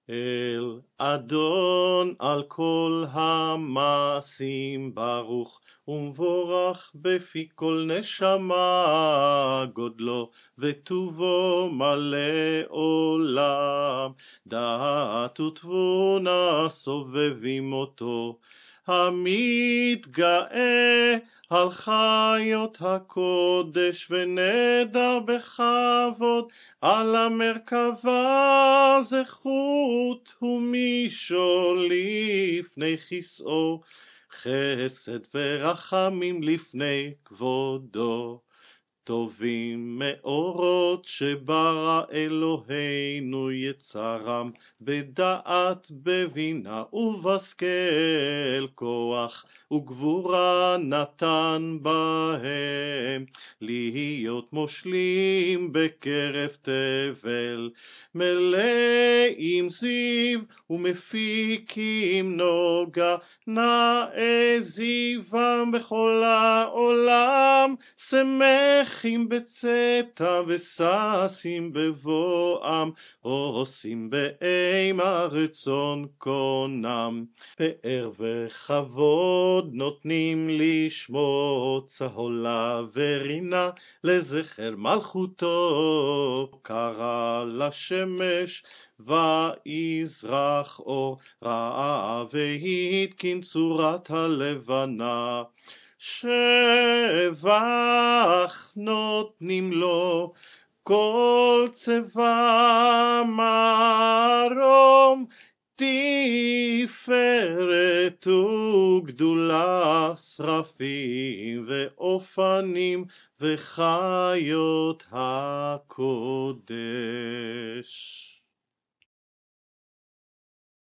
אל אדון על כל המעשים ברוך ומבורך בפי כל נשמה, גודלו וטובו מלא עולם, דעת ותבונה סובבים אותו, המתגאה על חיות הקודש ונדר בכבוד, על המרכבה זכות ומשול לפני כסאו, חסד ורחמים לפני כבודו. טובים מאורות שברא אלוהינו יצרם, בדעת בבינה ובשכל, כוח וגבורה נתן בהם, להיות מושלים בקרב תבל, מלאים זיו ומפיקים נוגה, נאה זיום בכל העולם, שמחים בצאתם וששים בבואם, עושים באימה רצון קונם, פאר וכבוד נותנים לשמו, צהולה ורינה לזכר מלכותו, קרא לשמש ויזרח אור, ראה והתקין צורת הלבנה, שבח נותנים לו כל צבא מרום, תפארת וגדולה, שרפים ואופנים וחיות הקודש.